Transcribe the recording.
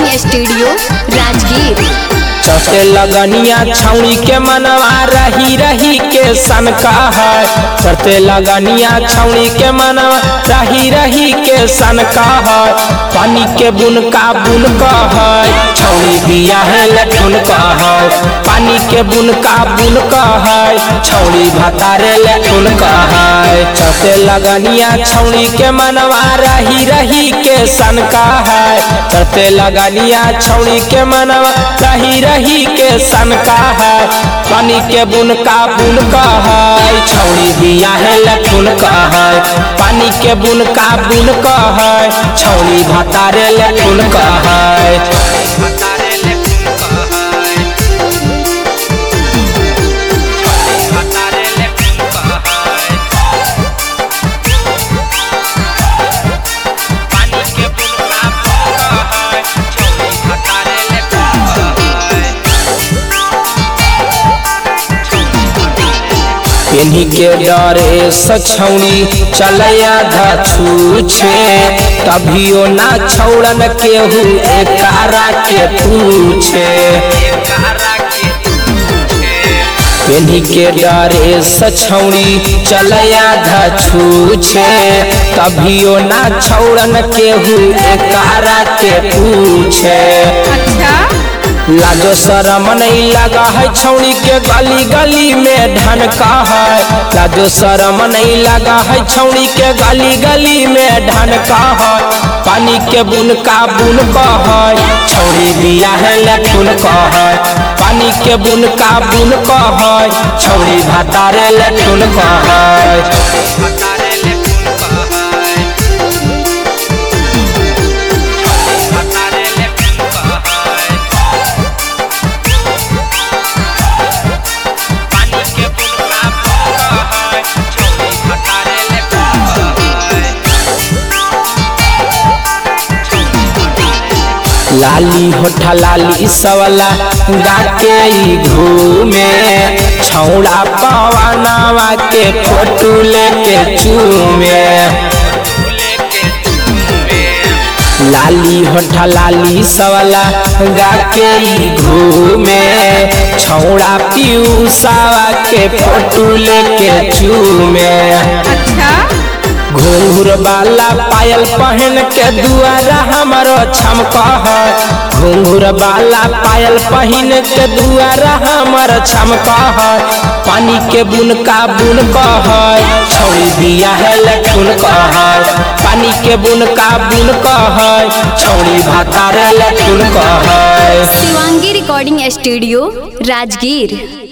Studio Rajgir. चौथे लगनिया छौड़ी के मनवा रही रही के सन का है। चौथे लगनिया छौड़ी के मनवा रही रही के सन का है। पानी के बुन का है छौड़ी बिया है लठुन का है। पानी के बुन का है छौड़ी भतारे लठुन का है। चौथे लगनिया छौड़ी के मनवा रही रही के सन का है। चौथे लगनिया छौड़ी के मनवा रही के सन का है। पानी के बुन का है छौड़ी बिया है लठुन का है। पानी के बुन का है छौड़ी भतारे लठुन का है। इन्हीं के डरे सछौनी चलया छूछे। तभियो ना छौड़न केहू एकारा के पूछे। इन्हीं के डरे सछौनी चलया छूछे। तभियो ना छौड़न केहू एकारा के पूछे। लाजो शरम नहीं लगा है छौड़ी के गली गली में ढनका है। लाजो शरम नहीं लगा है छौड़ी के गली गली में ढनका है। पानी के बुन का है छौड़ी बिया है लठुन का है। पानी के बुन का है छौड़ी भतारे लठुन का है। लाली होठा लाली सवला गाके घूमे। छौड़ा पवनवा के फोटो लेके चूमे। लाली होठा लाली सवला गाके घूमे। छौड़ा पीयूषवा के फोटो लेके चूमे। घुंघुर वाला पायल पहन के दुआरा हमारो छमका है। घुंघुर वाला पायल पहन के दुआरा हमारो छमका है। पानी के बुन का है छौड़ी बिया है लठुन का है। पानी के बुन का है छौड़ी भतारे लठुन का है। Shivangi recording studio Rajgir.